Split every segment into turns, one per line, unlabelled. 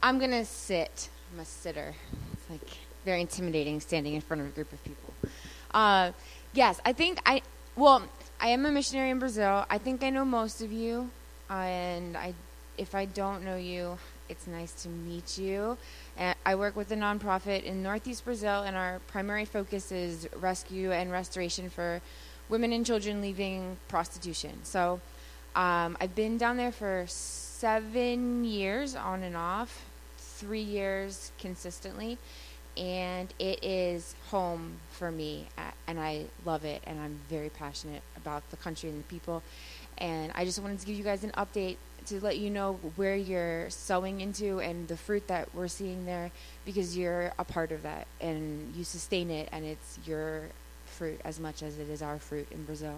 I'm going to sit. I'm a sitter. It's like very intimidating standing in front of a group of people. Yes, I am a missionary in Brazil. I think I know most of you. If I don't know you, it's nice to meet you. I work with a nonprofit in Northeast Brazil, and our primary focus is rescue and restoration for women and children leaving prostitution. So I've been down there for 7 years on and off, 3 years consistently, and it is home for me, and I love it, and I'm very passionate about the country and the people. And I just wanted to give you guys an update to let you know where you're sowing into and the fruit that we're seeing there, because you're a part of that and you sustain it, and it's your fruit as much as it is our fruit in Brazil.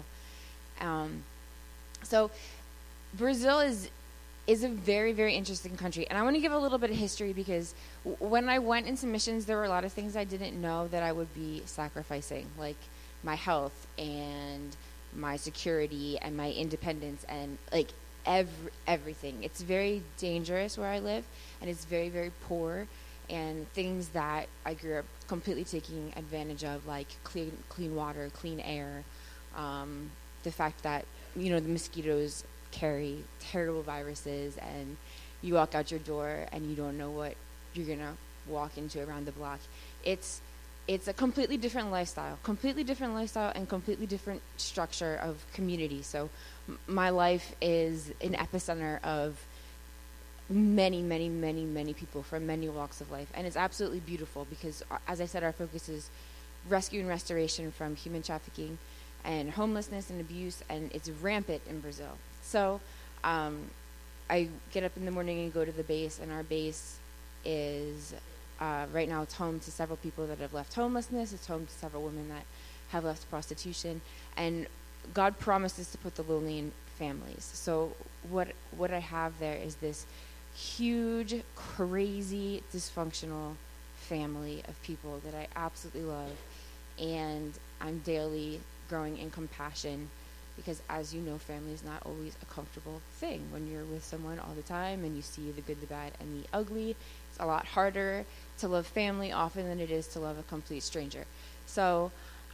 So Brazil is a very, very interesting country. And I want to give a little bit of history, because when I went into missions, there were a lot of things I didn't know that I would be sacrificing, like my health and my security and my independence and like everything. It's very dangerous where I live, and it's very, very poor, and things that I grew up completely taking advantage of, like clean water, clean air, the fact that, the mosquitoes carry terrible viruses, and you walk out your door and you don't know what you're going to walk into around the block. It's a completely different lifestyle and completely different structure of community. So my life is an epicenter of many, many, many, many people from many walks of life. And it's absolutely beautiful because, as I said, our focus is rescue and restoration from human trafficking and homelessness and abuse, and it's rampant in Brazil. So I get up in the morning and go to the base, and our base is, right now, it's home to several people that have left homelessness. It's home to several women that have left prostitution. And God promises to put the lonely in families. So what I have there is this huge, crazy, dysfunctional family of people that I absolutely love. And I'm daily growing in compassion, because, as you know, family is not always a comfortable thing. When you're with someone all the time and you see the good, the bad, and the ugly, it's a lot harder to love family often than it is to love a complete stranger. So,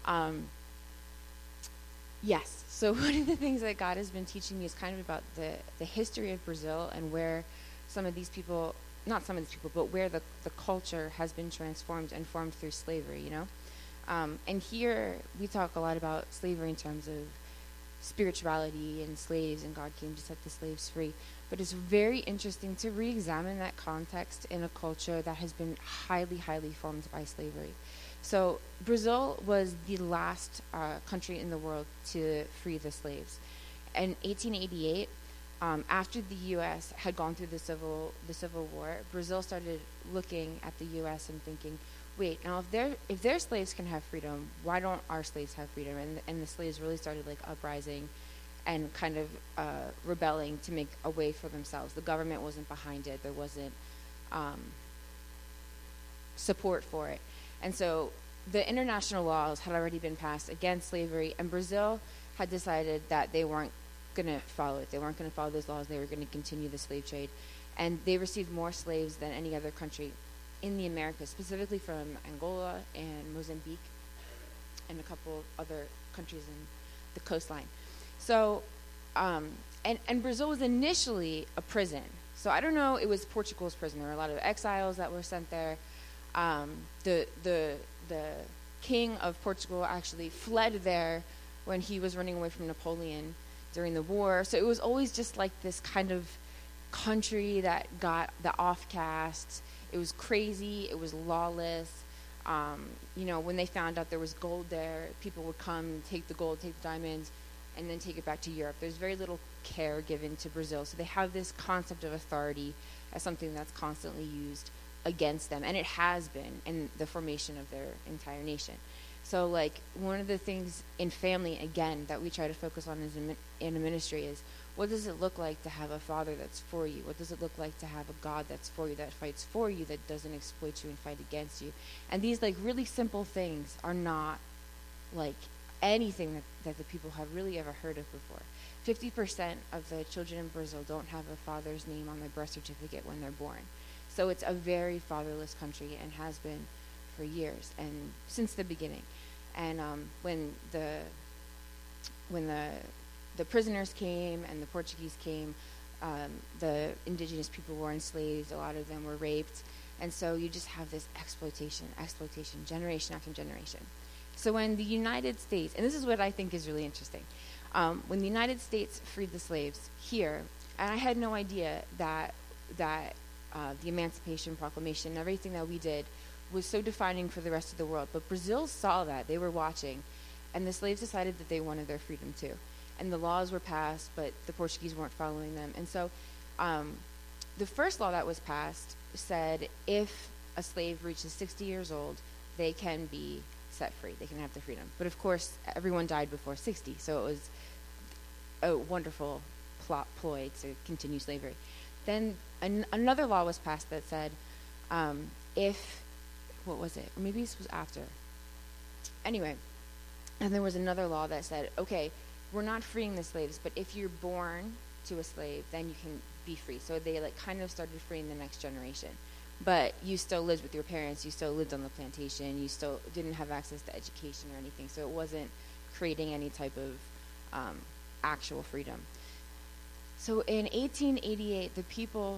yes. So one of the things that God has been teaching me is kind of about the history of Brazil and where some of these people, not some of these people, but where the culture has been transformed and formed through slavery, And here we talk a lot about slavery in terms of spirituality and slaves, and God came to set the slaves free. But it's very interesting to re-examine that context in a culture that has been highly, highly formed by slavery. So Brazil was the last country in the world to free the slaves. In 1888, after the U.S. had gone through the Civil War, Brazil started looking at the U.S. and thinking, wait, now if their slaves can have freedom, why don't our slaves have freedom? And the slaves really started uprising and kind of rebelling to make a way for themselves. The government wasn't behind it. There wasn't support for it. And so the international laws had already been passed against slavery, and Brazil had decided that they weren't going to follow it. They weren't going to follow those laws. They were going to continue the slave trade. And they received more slaves than any other country in the Americas, specifically from Angola and Mozambique and a couple other countries in the coastline. So, and Brazil was initially a prison. So I don't know, it was Portugal's prison. There were a lot of exiles that were sent there. The king of Portugal actually fled there when he was running away from Napoleon during the war. So it was always just like this kind of country that got the offcasts. It was crazy. It was lawless. When they found out there was gold there, people would come, take the gold, take the diamonds, and then take it back to Europe. There's very little care given to Brazil. So they have this concept of authority as something that's constantly used against them. And it has been in the formation of their entire nation. So, one of the things in family, again, that we try to focus on in a ministry is, what does it look like to have a father that's for you? What does it look like to have a God that's for you, that fights for you, that doesn't exploit you and fight against you? And these, really simple things are not, anything that the people have really ever heard of before. 50% of the children in Brazil don't have a father's name on their birth certificate when they're born. So it's a very fatherless country and has been for years and since the beginning. And when the prisoners came and the Portuguese came, the indigenous people were enslaved. A lot of them were raped. And so you just have this exploitation, generation after generation. So when the United States, and this is what I think is really interesting, when the United States freed the slaves here, and I had no idea that the Emancipation Proclamation and everything that we did was so defining for the rest of the world. But Brazil saw that. They were watching. And the slaves decided that they wanted their freedom too. And the laws were passed, but the Portuguese weren't following them. And so the first law that was passed said if a slave reaches 60 years old, they can be set free. They can have their freedom. But of course, everyone died before 60. So it was a wonderful ploy to continue slavery. Then another law was passed that said what was it? Maybe this was after. Anyway, and there was another law that said, okay, we're not freeing the slaves, but if you're born to a slave, then you can be free. So they kind of started freeing the next generation. But you still lived with your parents, you still lived on the plantation, you still didn't have access to education or anything. So it wasn't creating any type of actual freedom. So in 1888, the people,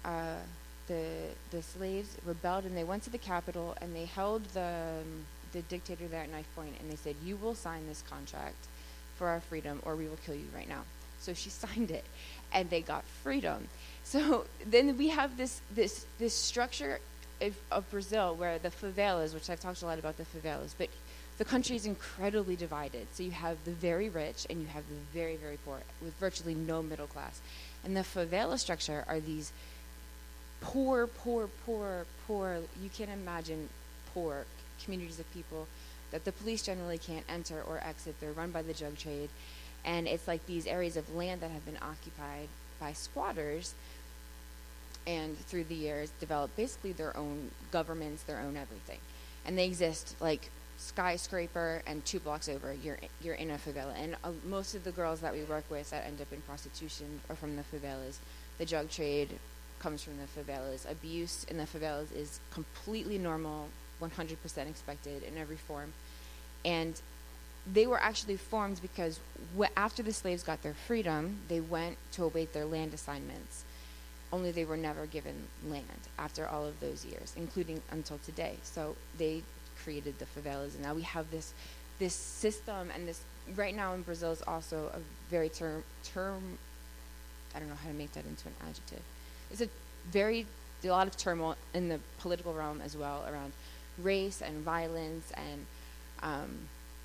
the slaves rebelled, and they went to the Capitol, and they held the dictator there at knife point, and they said, you will sign this contract for our freedom, or we will kill you right now. So she signed it, and they got freedom. So then we have this structure of Brazil where the favelas, which I've talked a lot about the favelas, but the country is incredibly divided. So you have the very rich and you have the very, very poor with virtually no middle class. And the favela structure are these poor, you can't imagine poor communities of people that the police generally can't enter or exit. They're run by the drug trade. And it's like these areas of land that have been occupied by squatters and through the years developed basically their own governments, their own everything. And they exist like skyscraper, and 2 blocks over, you're in a favela. And most of the girls that we work with that end up in prostitution are from the favelas. The drug trade comes from the favelas. Abuse in the favelas is completely normal, 100% expected in every form. And they were actually formed because after the slaves got their freedom, they went to await their land assignments. Only they were never given land after all of those years, including until today. So they created the favelas, and now we have this system, and this right now in Brazil is also a very term I don't know how to make that into an adjective. It's a lot of turmoil in the political realm as well around race and violence and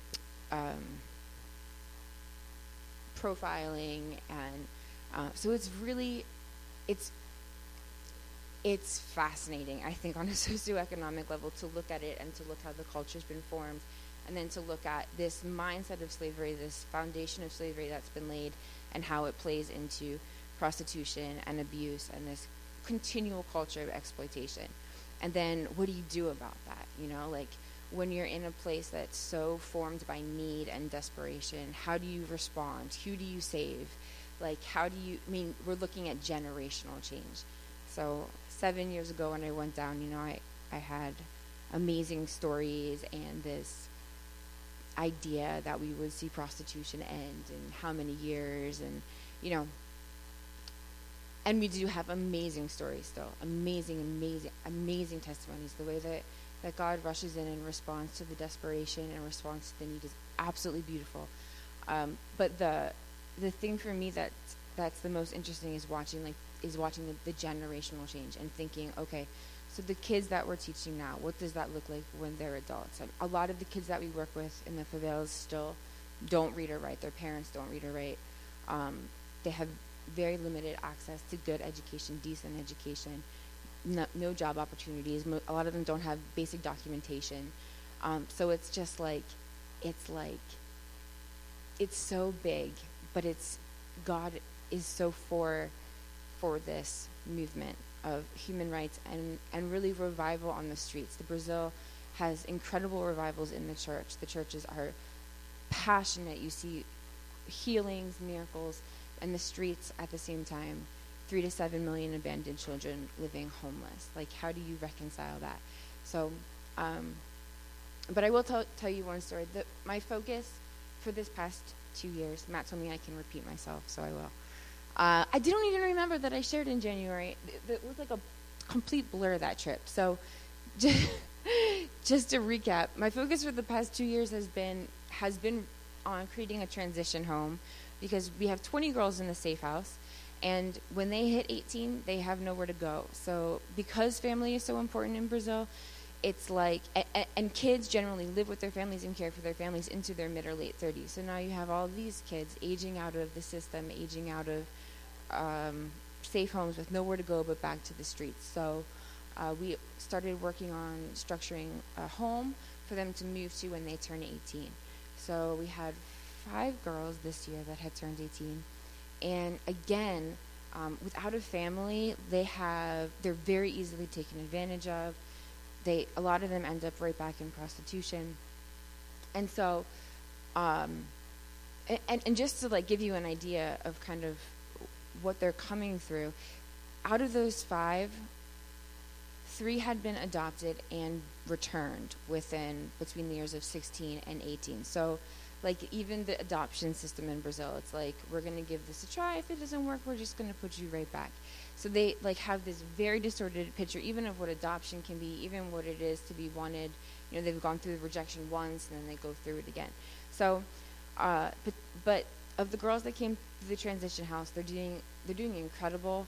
profiling, and so it's fascinating, I think, on a socioeconomic level to look at it and to look how the culture's been formed, and then to look at this mindset of slavery, this foundation of slavery that's been laid, and how it plays into prostitution and abuse and this continual culture of exploitation. And then what do you do about that? When you're in a place that's so formed by need and desperation, how do you respond? Who do you save? We're looking at generational change. So 7 years ago when I went down, I had amazing stories and this idea that we would see prostitution end in how many years, and and we do have amazing stories still, amazing testimonies. The way that God rushes in responds to the desperation and responds to the need is absolutely beautiful. But the thing for me that's the most interesting is watching the generational change and thinking, okay, so the kids that we're teaching now, what does that look like when they're adults? And a lot of the kids that we work with in the favelas still don't read or write. Their parents don't read or write. They have very limited access to good education, decent education, no job opportunities. A lot of them don't have basic documentation. So it's just it's so big, but God is so for this movement of human rights and really revival on the streets. Brazil has incredible revivals in the church. The churches are passionate. You see healings, miracles, and the streets at the same time. 3 to 7 million abandoned children living homeless. Like, how do you reconcile that? So, but I will tell you one story. My focus for this past 2 years, Matt told me I can repeat myself, so I will. I didn't even remember that I shared in January. It was like a complete blur, that trip. So just to recap, my focus for the past 2 years has been on creating a transition home, because we have 20 girls in the safe house, and when they hit 18, they have nowhere to go. So because family is so important in Brazil, it's like, and kids generally live with their families and care for their families into their mid or late 30s. So now you have all these kids aging out of the system, aging out of safe homes with nowhere to go but back to the streets. So we started working on structuring a home for them to move to when they turn 18. So we had 5 girls this year that had turned 18. And again, without a family, they're very easily taken advantage of. A lot of them end up right back in prostitution. And so, and just to like give you an idea of kind of what they're coming through, out of those 5, 3 had been adopted and returned between the years of 16 and 18. So, like, even the adoption system in Brazil, it's like, we're going to give this a try. If it doesn't work, we're just going to put you right back. So they like have this very distorted picture, even of what adoption can be, even what it is to be wanted. You know, they've gone through the rejection once, and then they go through it again. So, but of the girls that came to the transition house, they're doing incredible.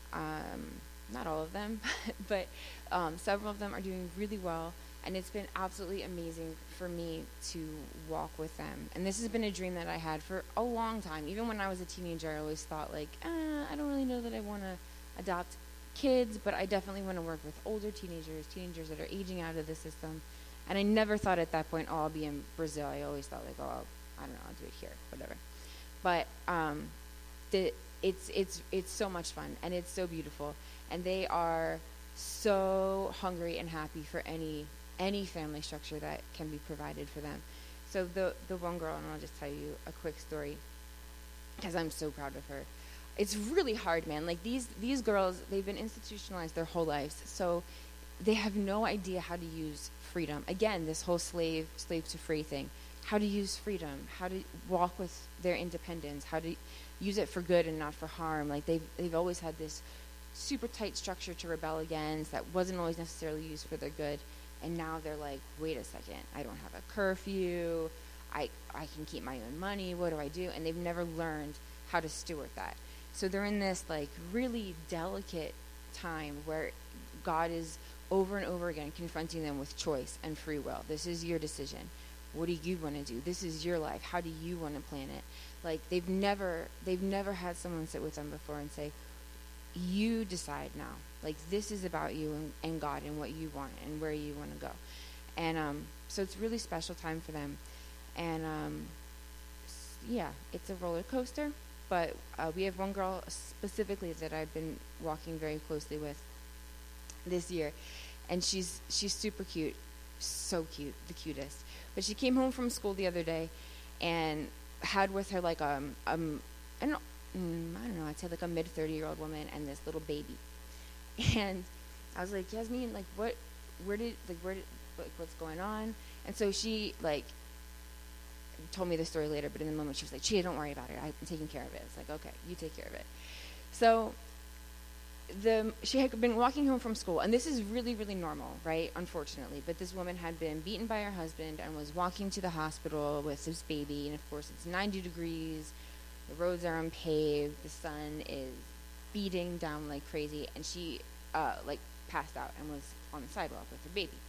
Not all of them, but several of them are doing really well. And it's been absolutely amazing for me to walk with them. And this has been a dream that I had for a long time. Even when I was a teenager, I always thought, like, I don't really know that I want to adopt kids, but I definitely want to work with older teenagers that are aging out of the system. And I never thought at that point, I'll be in Brazil. I always thought, like, I don't know, I'll do it here, whatever. But it's so much fun, and it's so beautiful. And they are so hungry and happy for any family structure that can be provided for them. So the one girl, and I'll just tell you a quick story, because I'm so proud of her. It's really hard, man. Like, these girls, they've been institutionalized their whole lives, so they have no idea how to use freedom. Again, this whole slave to free thing. How to use freedom, how to walk with their independence, how to use it for good and not for harm. Like, they've always had this super tight structure to rebel against that wasn't always necessarily used for their good. And now they're like, wait a second, I don't have a curfew, I can keep my own money, what do I do? And they've never learned how to steward that. So they're in this like really delicate time where God is over and over again confronting them with choice and free will. This is your decision. What do you want to do? This is your life. How do you want to plan it? Like, they've never had someone sit with them before and say, you decide now. Like, this is about you and God and what you want and where you want to go. And so it's a really special time for them. And yeah, it's a roller coaster. But we have one girl specifically that I've been walking very closely with this year. And she's super cute. So cute, the cutest. But she came home from school the other day and had with her like I don't know, I'd say like a mid-30-year-old woman and this little baby. And I was like, Yasmin, like what's going on? And so she like told me the story later, but in the moment she was like, Chia, don't worry about it. I'm taking care of it. It's like, okay, you take care of it. So she had been walking home from school, and this is really, really normal, right? Unfortunately, but this woman had been beaten by her husband and was walking to the hospital with this baby, and of course it's 90 degrees, the roads are unpaved, the sun is beating down like crazy, and she like passed out and was on the sidewalk with her baby.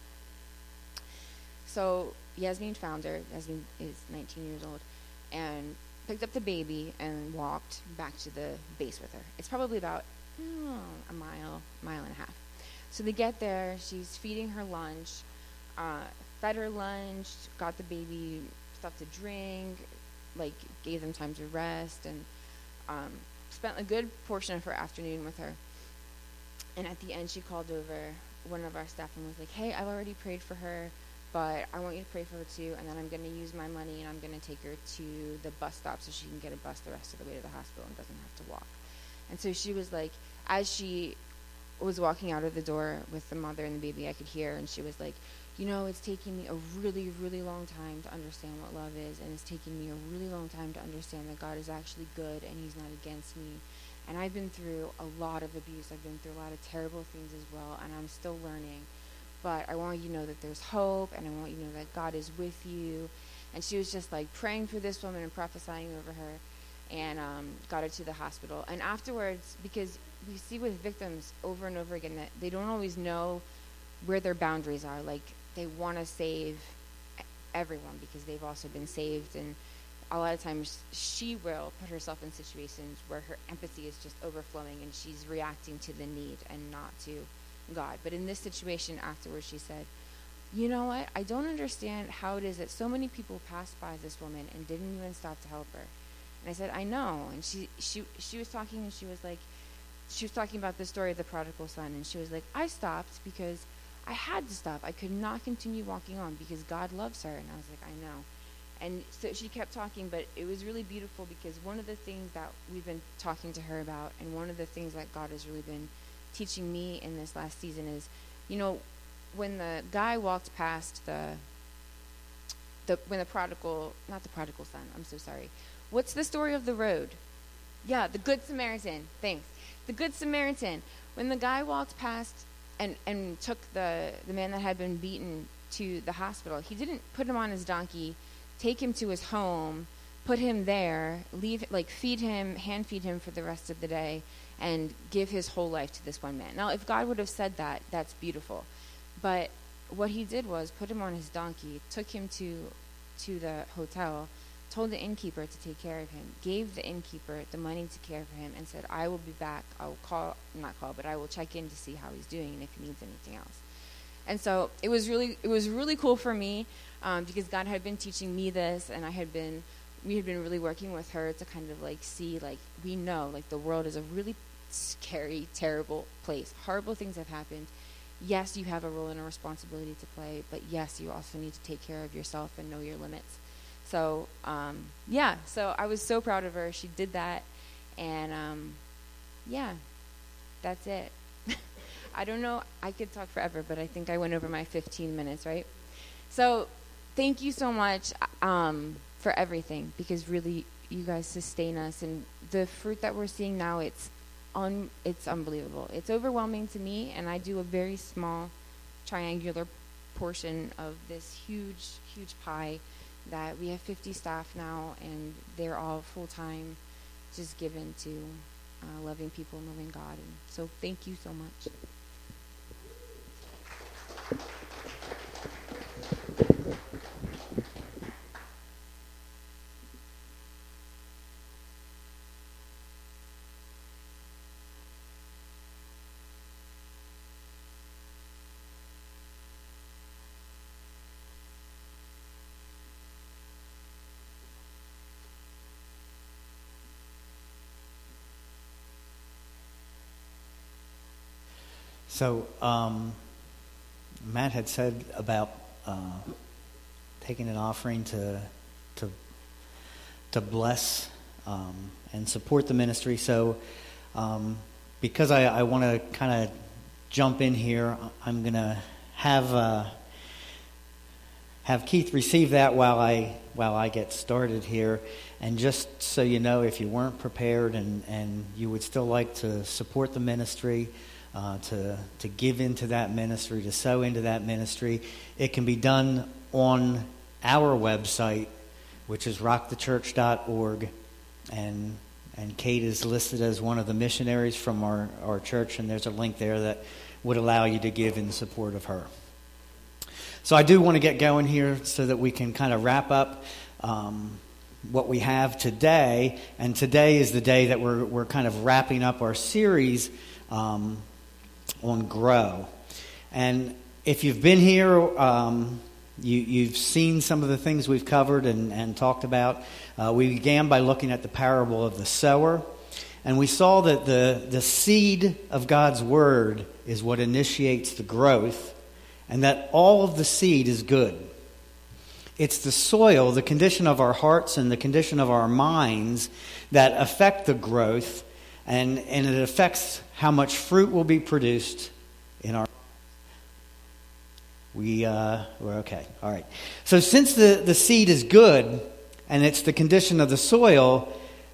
So Yasmin found her. Yasmin is 19 years old, and picked up the baby and walked back to the base with her. It's probably about a mile and a half. So they get there, she's feeding her lunch, fed her lunch, got the baby stuff to drink, like gave them time to rest, and spent a good portion of her afternoon with her. And at the end she called over one of our staff and was like, hey, I've already prayed for her, but I want you to pray for her too, and then I'm going to use my money and I'm going to take her to the bus stop so she can get a bus the rest of the way to the hospital and doesn't have to walk. And so she was like, as she was walking out of the door with the mother and the baby, I could hear, and she was like, it's taking me a really, really long time to understand what love is, and it's taking me a really long time to understand that God is actually good and he's not against me. And I've been through a lot of abuse. I've been through a lot of terrible things as well, and I'm still learning. But I want you to know that there's hope, and I want you to know that God is with you. And she was just like praying for this woman and prophesying over her, and got her to the hospital. And afterwards, because we see with victims over and over again that they don't always know where their boundaries are. Like, they want to save everyone because they've also been saved, and a lot of times she will put herself in situations where her empathy is just overflowing and she's reacting to the need and not to God. But in this situation afterwards, she said, you know what? I don't understand how it is that so many people passed by this woman and didn't even stop to help her. And I said, I know. And she was talking, and she was talking about the story of the prodigal son, and she was like, I stopped because I had to stop. I could not continue walking on because God loves her. And I was like, I know. And so she kept talking, but it was really beautiful because one of the things that we've been talking to her about, and one of the things that God has really been teaching me in this last season is, when the guy walked past when the prodigal, not the prodigal son, I'm so sorry. What's the story of the road? Yeah, the Good Samaritan. Thanks. The Good Samaritan. When the guy walked past and took the man that had been beaten to the hospital, he didn't put him on his donkey, take him to his home, put him there, feed him, hand feed him for the rest of the day, and give his whole life to this one man. Now, if God would have said that, that's beautiful. But what he did was put him on his donkey, took him to the hotel, told the innkeeper to take care of him, gave the innkeeper the money to care for him, and said, I will be back. I will check in to see how he's doing and if he needs anything else. And so it was really cool for me because God had been teaching me this, and we had been really working with her to kind of see, we know, the world is a really scary, terrible place. Horrible things have happened. Yes, you have a role and a responsibility to play, but yes, you also need to take care of yourself and know your limits. So, so I was so proud of her. She did that, and that's it. I don't know. I could talk forever, but I think I went over my 15 minutes, right? So thank you so much for everything, because really you guys sustain us, and the fruit that we're seeing now, it's unbelievable. It's overwhelming to me, and I do a very small triangular portion of this huge, huge pie that we have 50 staff now, and they're all full-time, just given to loving people and loving God. And so thank you so much.
So Matt had said about taking an offering to bless and support the ministry. So because I want to kind of jump in here, I'm going to have Keith receive that while I get started here. And just so you know, if you weren't prepared and you would still like to support the ministry, to give into that ministry, to sow into that ministry, it can be done on our website, which is rockthechurch.org, and Kate is listed as one of the missionaries from our church, and there's a link there that would allow you to give in support of her. So I do want to get going here so that we can kind of wrap up what we have today, and today is the day that we're kind of wrapping up our series on Grow. And if you've been here, you've seen some of the things we've covered and talked about. We began by looking at the parable of the sower, and we saw that the seed of God's word is what initiates the growth, and that all of the seed is good. It's the soil, the condition of our hearts and the condition of our minds that affect the growth and it affects how much fruit will be produced in our. We're okay. All right. So since the seed is good, and it's the condition of the soil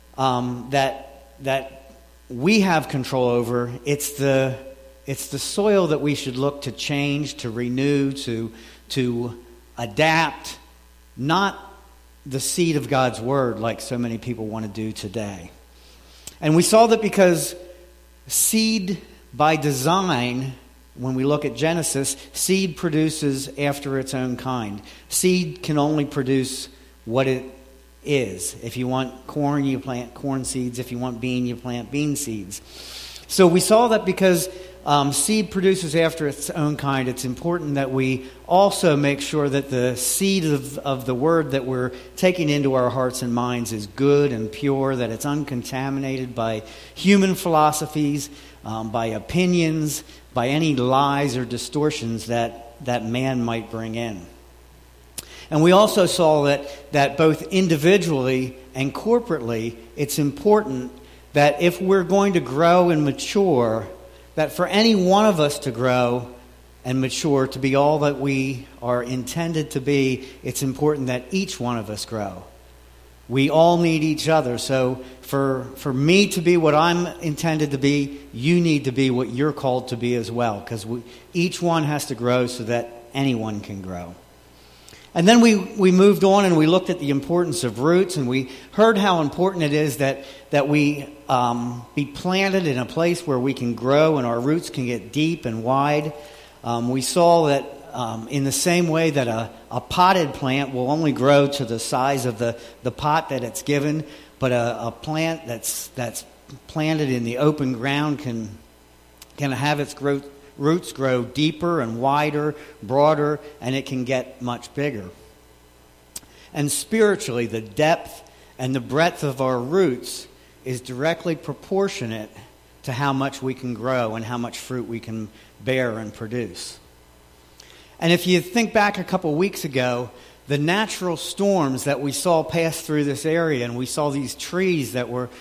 that we have control over, it's the soil that we should look to change, to renew, to adapt, not the seed of God's Word like so many people want to do today. And we saw that because seed by design, when we look at Genesis, seed produces after its own kind. Seed can only produce what it is. If you want corn, you plant corn seeds. If you want bean, you plant bean seeds. So we saw that because seed produces after its own kind, it's important that we also make sure that the seed of the Word that we're taking into our hearts and minds is good and pure, that it's uncontaminated by human philosophies, by opinions, by any lies or distortions that man might bring in. And we also saw that both individually and corporately, it's important that if we're going to grow and mature, that for any one of us to grow and mature to be all that we are intended to be, it's important that each one of us grow. We all need each other. So for me to be what I'm intended to be, you need to be what you're called to be as well, because each one has to grow so that anyone can grow. And then we moved on and we looked at the importance of roots, and we heard how important it is that we be planted in a place where we can grow and our roots can get deep and wide. We saw that in the same way that a potted plant will only grow to the size of the pot that it's given, but a plant that's planted in the open ground can have its roots grow deeper and wider, broader, and it can get much bigger. And spiritually, the depth and the breadth of our roots is directly proportionate to how much we can grow and how much fruit we can bear and produce. And if you think back a couple weeks ago, the natural storms that we saw pass through this area, and we saw these trees that were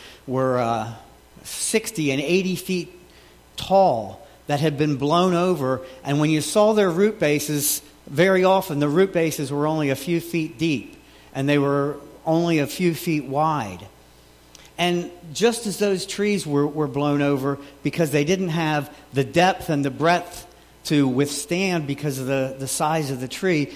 60 and 80 feet tall that had been blown over, and when you saw their root bases, very often the root bases were only a few feet deep, and they were only a few feet wide. And just as those trees were blown over because they didn't have the depth and the breadth to withstand because of the size of the tree,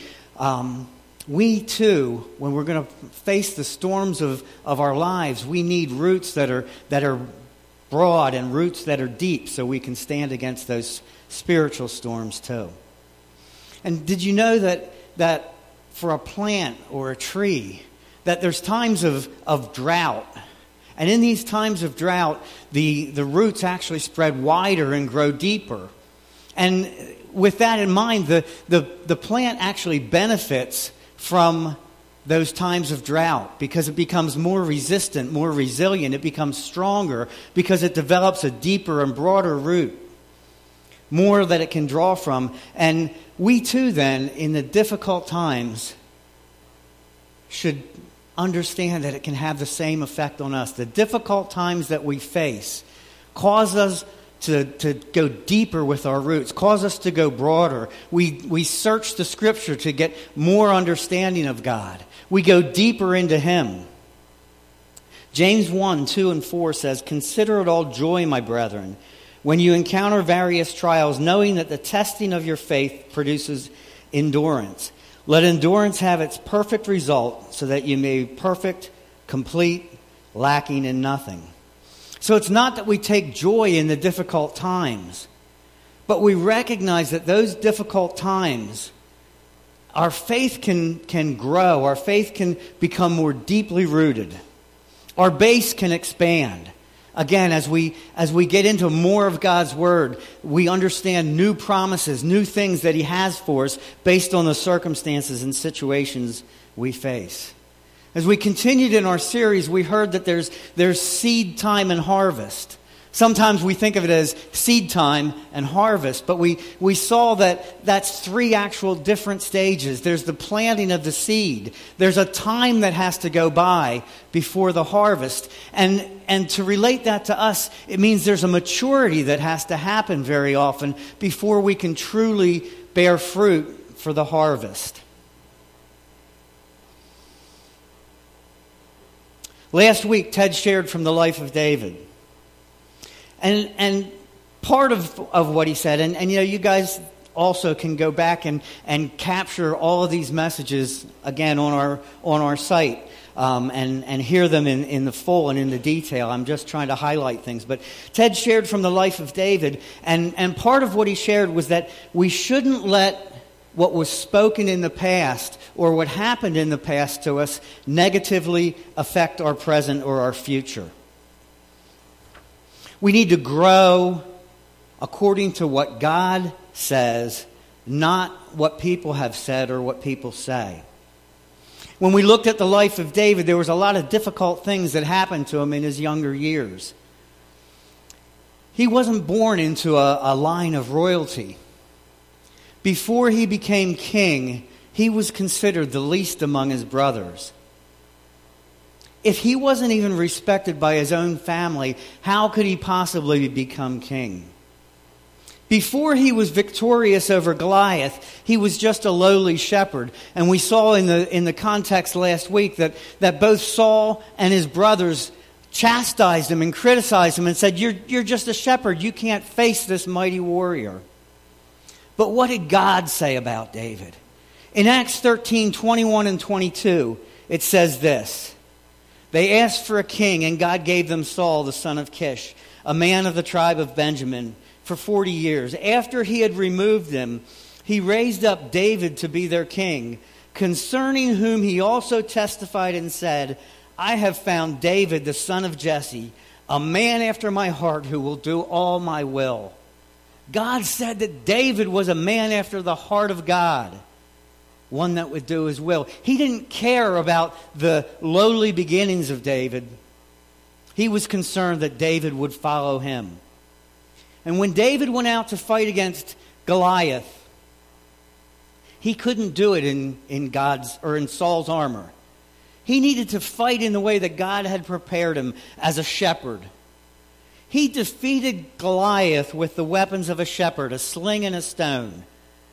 we too, when we're going to face the storms of our lives, we need roots that are broad and roots that are deep so we can stand against those spiritual storms too. And did you know that for a plant or a tree, that there's times of drought? And in these times of drought, the roots actually spread wider and grow deeper. And with that in mind, the plant actually benefits from those times of drought because it becomes more resistant, more resilient. It becomes stronger because it develops a deeper and broader root, more that it can draw from. And we too then, in the difficult times, should understand that it can have the same effect on us. The difficult times that we face cause us to go deeper with our roots, cause us to go broader. We search the Scripture to get more understanding of God. We go deeper into Him. James 1:2-4 says, "Consider it all joy, my brethren, when you encounter various trials, knowing that the testing of your faith produces endurance. Let endurance have its perfect result, so that you may be perfect, complete, lacking in nothing." So it's not that we take joy in the difficult times, but we recognize that those difficult times, our faith can grow, our faith can become more deeply rooted. Our base can expand. Again, as we get into more of God's Word, we understand new promises, new things that He has for us based on the circumstances and situations we face. As we continued in our series, we heard that there's seed time and harvest. Sometimes we think of it as seed time and harvest, but we saw that that's three actual different stages. There's the planting of the seed. There's a time that has to go by before the harvest. And to relate that to us, it means there's a maturity that has to happen very often before we can truly bear fruit for the harvest. Last week, Ted shared from the life of David. And part of what he said, and you know, you guys also can go back and capture all of these messages again on our site and hear them in the full and in the detail. I'm just trying to highlight things. But Ted shared from the life of David, and part of what he shared was that we shouldn't let what was spoken in the past or what happened in the past to us negatively affect our present or our future. We need to grow according to what God says, not what people have said or what people say. When we looked at the life of David, there was a lot of difficult things that happened to him in his younger years. He wasn't born into a line of royalty. Before he became king, he was considered the least among his brothers. If he wasn't even respected by his own family, how could he possibly become king? Before he was victorious over Goliath, he was just a lowly shepherd. And we saw in the context last week that both Saul and his brothers chastised him and criticized him and said, You're just a shepherd. You can't face this mighty warrior. But what did God say about David? In Acts 13:21 and 22, it says this. They asked for a king, and God gave them Saul, the son of Kish, a man of the tribe of Benjamin, for 40 years. After he had removed them, he raised up David to be their king, concerning whom he also testified and said, I have found David, the son of Jesse, a man after my heart who will do all my will. God said that David was a man after the heart of God. One that would do his will. He didn't care about the lowly beginnings of David. He was concerned that David would follow him. And when David went out to fight against Goliath, he couldn't do it in Saul's armor. He needed to fight in the way that God had prepared him as a shepherd. He defeated Goliath with the weapons of a shepherd, a sling and a stone.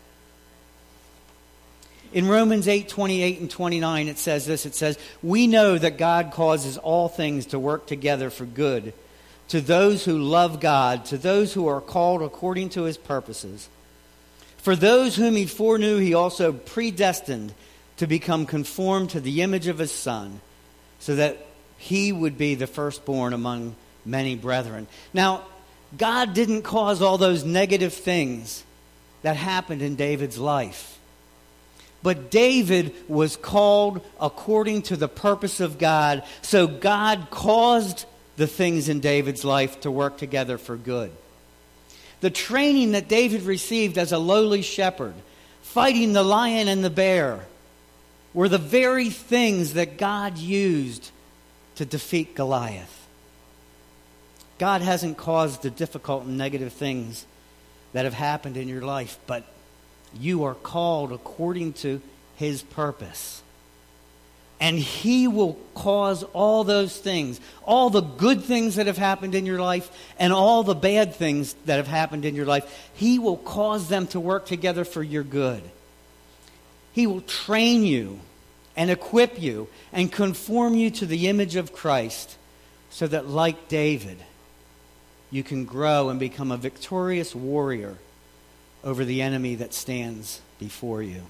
In Romans 8:28 and 29, it says this. It says, we know that God causes all things to work together for good to those who love God, to those who are called according to his purposes. For those whom he foreknew, he also predestined to become conformed to the image of his Son, so that he would be the firstborn among many brethren. Now, God didn't cause all those negative things that happened in David's life. But David was called according to the purpose of God. So God caused the things in David's life to work together for good. The training that David received as a lowly shepherd, fighting the lion and the bear, were the very things that God used to defeat Goliath. God hasn't caused the difficult and negative things that have happened in your life, but you are called according to his purpose. And he will cause all those things, all the good things that have happened in your life and all the bad things that have happened in your life, he will cause them to work together for your good. He will train you and equip you and conform you to the image of Christ so that, like David, you can grow and become a victorious warrior over the enemy that stands before you.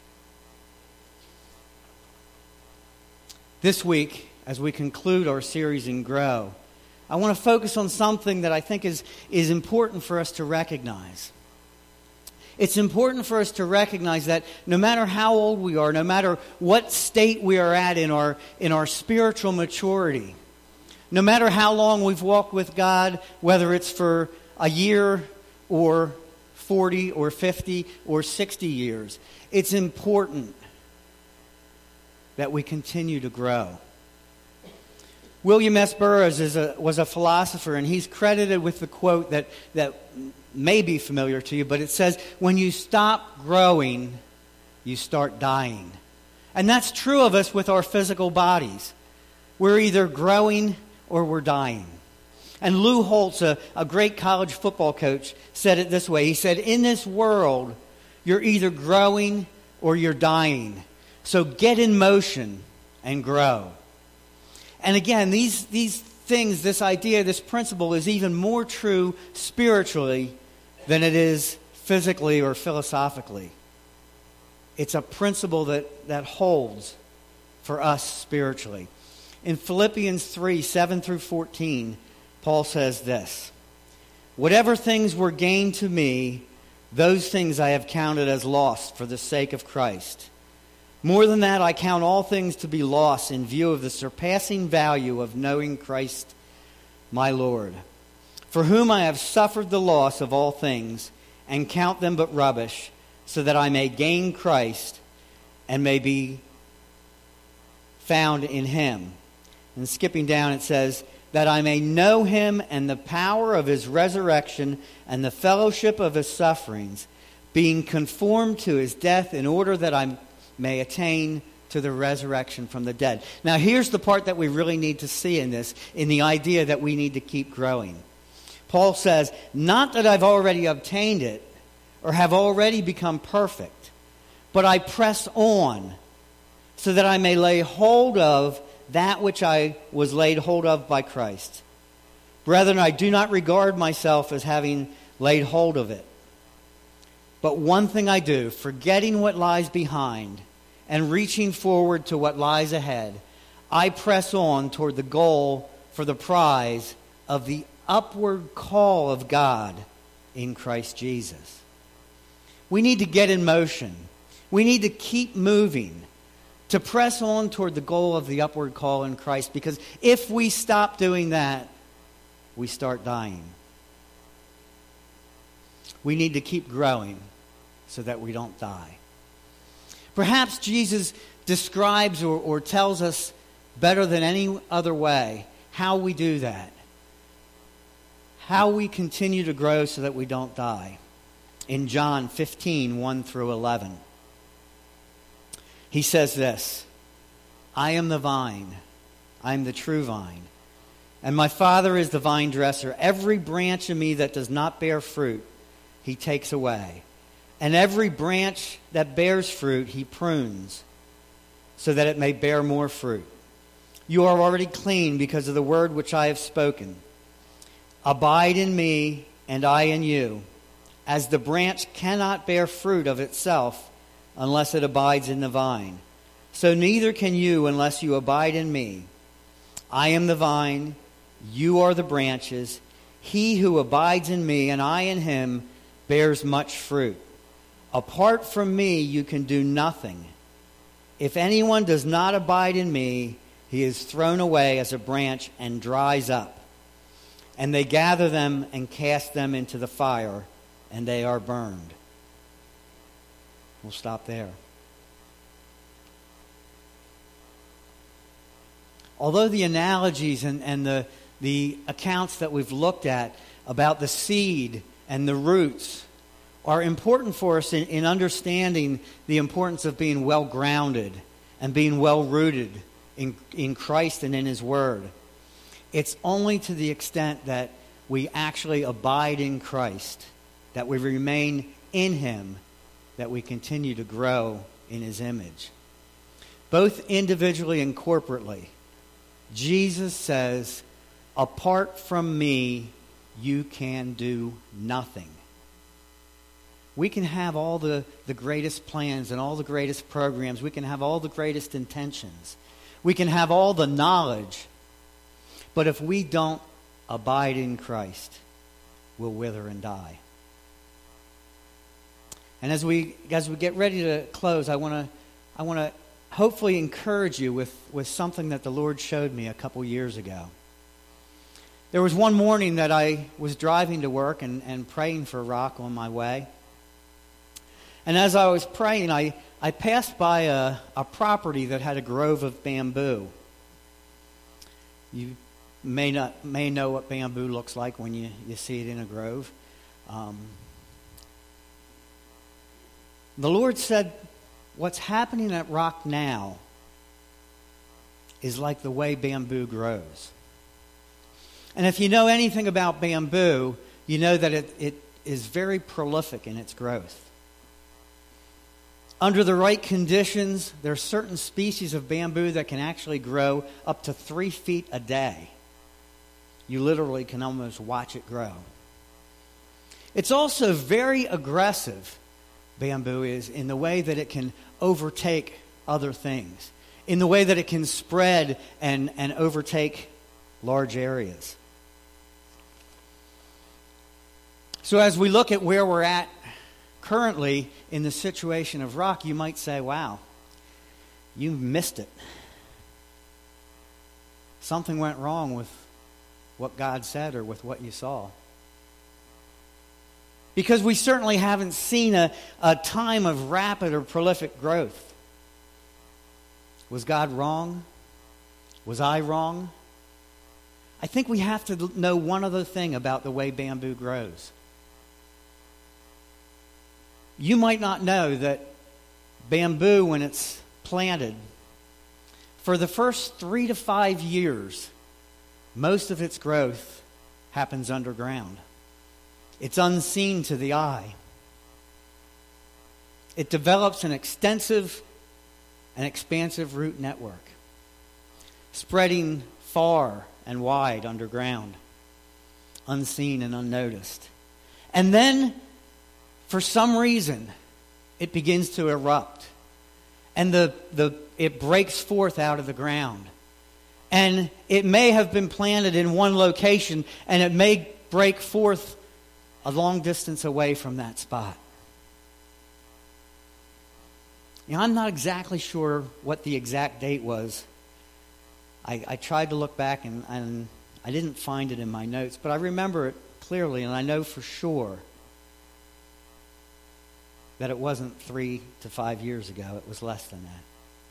This week, as we conclude our series in Grow, I want to focus on something that I think is important for us to recognize. It's important for us to recognize that no matter how old we are, no matter what state we are at in our spiritual maturity, no matter how long we've walked with God, whether it's for a year or 40 or 50 or 60 years, it's important that we continue to grow. William S. Burroughs was a philosopher, and he's credited with the quote that may be familiar to you, but it says, when you stop growing, you start dying. And that's true of us with our physical bodies. We're either growing or we're dying. And Lou Holtz, a great college football coach, said it this way. He said, in this world, you're either growing or you're dying. So get in motion and grow. And again, these things, this idea, this principle is even more true spiritually than it is physically or philosophically. It's a principle that holds for us spiritually. In Philippians 3, 7 through 14, Paul says this, whatever things were gained to me, those things I have counted as loss for the sake of Christ. More than that, I count all things to be lost in view of the surpassing value of knowing Christ my Lord, for whom I have suffered the loss of all things, and count them but rubbish, so that I may gain Christ and may be found in him. And skipping down, it says, that I may know him and the power of his resurrection and the fellowship of his sufferings, being conformed to his death, in order that I may attain to the resurrection from the dead. Now here's the part that we really need to see in this, in the idea that we need to keep growing. Paul says, not that I've already obtained it or have already become perfect, but I press on so that I may lay hold of that which I was laid hold of by Christ. Brethren, I do not regard myself as having laid hold of it. But one thing I do, forgetting what lies behind and reaching forward to what lies ahead, I press on toward the goal for the prize of the upward call of God in Christ Jesus. We need to get in motion. We need to keep moving, to press on toward the goal of the upward call in Christ, because if we stop doing that, we start dying. We need to keep growing so that we don't die. Perhaps Jesus describes or tells us better than any other way how we do that, how we continue to grow so that we don't die. In John 15, 1 through 11. He says this, I am the vine, I am the true vine, and my Father is the vine dresser. Every branch in me that does not bear fruit, he takes away. And every branch that bears fruit, he prunes, so that it may bear more fruit. You are already clean because of the word which I have spoken. Abide in me, and I in you. As the branch cannot bear fruit of itself unless it abides in the vine, so neither can you unless you abide in me. I am the vine, you are the branches. He who abides in me and I in him bears much fruit. Apart from me you can do nothing. If anyone does not abide in me, he is thrown away as a branch and dries up. And they gather them and cast them into the fire, and they are burned. We'll stop there. Although the analogies and the accounts that we've looked at about the seed and the roots are important for us in understanding the importance of being well grounded and being well rooted in Christ and in his word, it's only to the extent that we actually abide in Christ, that we remain in him, that we continue to grow in his image. Both individually and corporately, Jesus says, apart from me, you can do nothing. We can have all the greatest plans and all the greatest programs. We can have all the greatest intentions. We can have all the knowledge. But if we don't abide in Christ, we'll wither and die. And as we get ready to close, I want to hopefully encourage you with something that the Lord showed me a couple years ago. There was one morning that I was driving to work and praying for Rock on my way. And as I was praying, I passed by a property that had a grove of bamboo. You may know what bamboo looks like when you see it in a grove. The Lord said, what's happening at Rock now is like the way bamboo grows. And if you know anything about bamboo, you know that it is very prolific in its growth. Under the right conditions, there are certain species of bamboo that can actually grow up to 3 feet a day. You literally can almost watch it grow. It's also very aggressive, bamboo is, in the way that it can overtake other things, in the way that it can spread and overtake large areas. So as we look at where we're at currently in the situation of Rock, you might say, wow, you missed it. Something went wrong with what God said or with what you saw. Because we certainly haven't seen a time of rapid or prolific growth. Was God wrong? Was I wrong? I think we have to know one other thing about the way bamboo grows. You might not know that bamboo, when it's planted, for the first 3 to 5 years, most of its growth happens underground. It's unseen to the eye. It develops an extensive and expansive root network, spreading far and wide underground, unseen and unnoticed. And then, for some reason, it begins to erupt. And it breaks forth out of the ground. And it may have been planted in one location, and it may break forth a long distance away from that spot. Now, I'm not exactly sure what the exact date was. I tried to look back, and I didn't find it in my notes, but I remember it clearly, and I know for sure that it wasn't 3 to 5 years ago. It was less than that.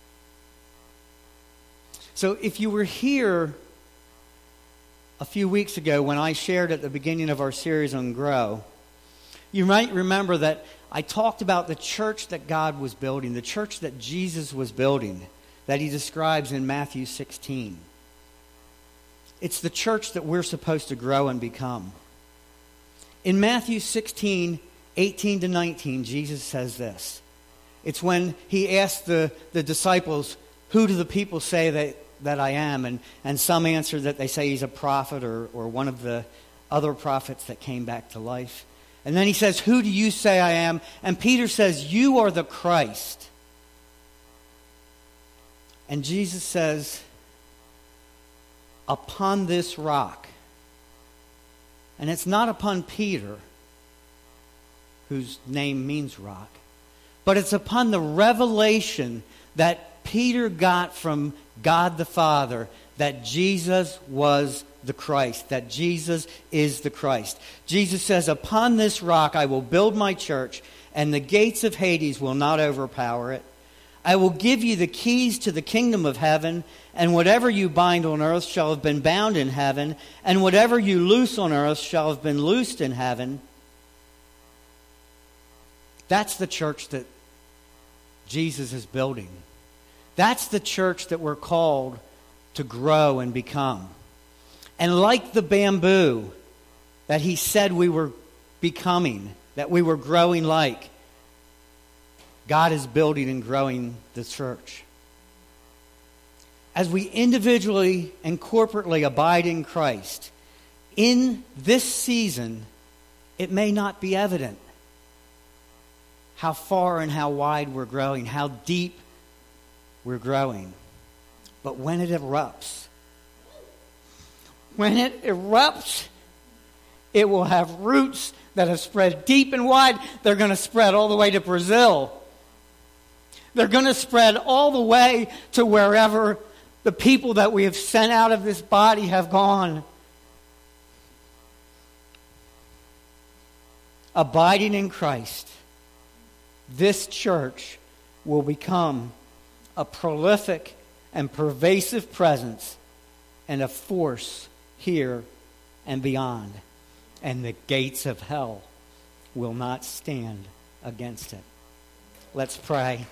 So if you were here a few weeks ago when I shared at the beginning of our series on Grow, you might remember that I talked about the church that God was building, the church that Jesus was building, that he describes in Matthew 16. It's the church that we're supposed to grow and become. In Matthew 16, 18 to 19, Jesus says this. It's when he asked the disciples, who do the people say that I am? And some answer that they say he's a prophet or one of the other prophets that came back to life. And then he says, who do you say I am? And Peter says, you are the Christ. And Jesus says, upon this rock. And it's not upon Peter, whose name means rock, but it's upon the revelation that Peter got from God the Father that Jesus was the Christ, that Jesus is the Christ. Jesus says, upon this rock I will build my church, and the gates of Hades will not overpower it. I will give you the keys to the kingdom of heaven, and whatever you bind on earth shall have been bound in heaven, and whatever you loose on earth shall have been loosed in heaven. That's the church that Jesus is building. That's the church that we're called to grow and become. And like the bamboo that he said we were becoming, that we were growing like, God is building and growing the church. As we individually and corporately abide in Christ, in this season, it may not be evident how far and how wide we're growing, how deep we're growing. But when it erupts, it will have roots that have spread deep and wide. They're going to spread all the way to Brazil. They're going to spread all the way to wherever the people that we have sent out of this body have gone. Abiding in Christ, this church will become a prolific and pervasive presence and a force here and beyond. And the gates of hell will not stand against it. Let's pray.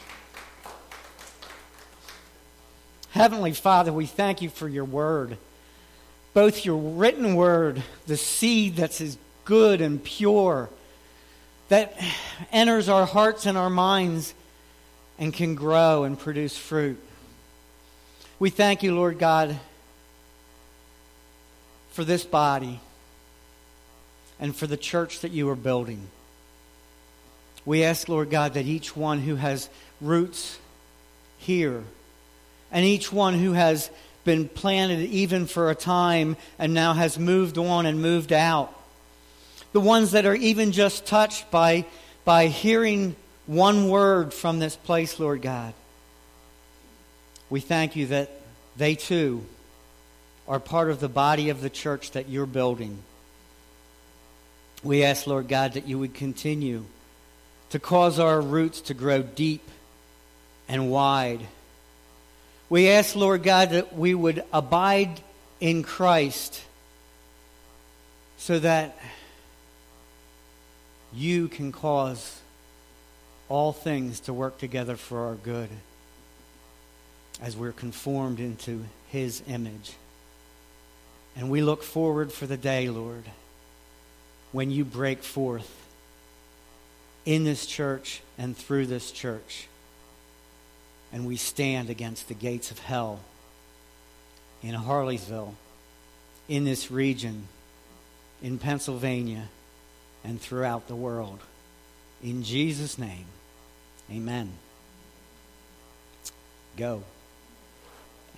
Heavenly Father, we thank you for your word. Both your written word, the seed that's as good and pure, that enters our hearts and our minds and can grow and produce fruit. We thank you, Lord God, for this body and for the church that you are building. We ask, Lord God, that each one who has roots here and each one who has been planted even for a time and now has moved on and moved out, the ones that are even just touched by hearing one word from this place, Lord God, we thank you that they too are part of the body of the church that you're building. We ask, Lord God, that you would continue to cause our roots to grow deep and wide. We ask, Lord God, that we would abide in Christ so that you can cause all things to work together for our good as we're conformed into his image. And we look forward for the day, Lord, when you break forth in this church and through this church, and we stand against the gates of hell in Harleysville, in this region, in Pennsylvania, and throughout the world. In Jesus' name, amen. Go.